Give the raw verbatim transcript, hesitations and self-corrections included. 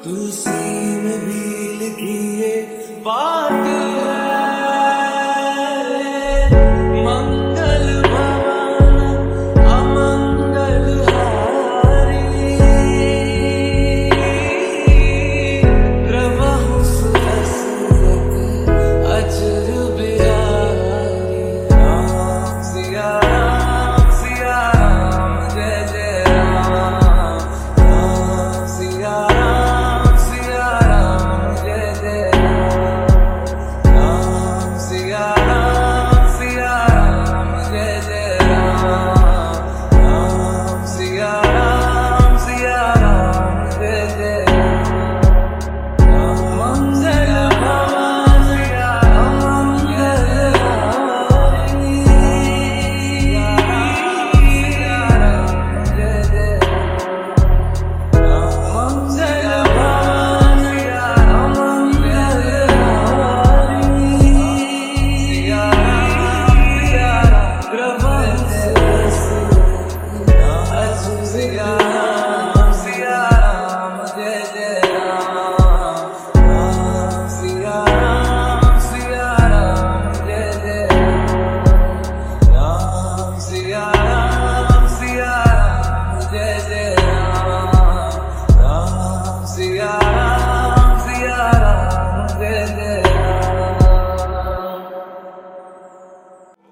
तुलसी में भी लिखी ये बात है, मंगल भवन अमंगल हारी, प्रभु सुरसुरत अजर बिहारी। राम सिया राम सिया राम जय जय राम, राम सिया राम सिया राम जय जय राम, राम सिया राम सिया राम जय जय राम, राम सिया राम सिया राम जय जय राम। मंगल भवन अमंगल हारी, सिया राम जय जय राम। मंगल भवन अमंगल हारी, सिया राम सिया राम, प्रभु सुरसुरत अजर बिहारी।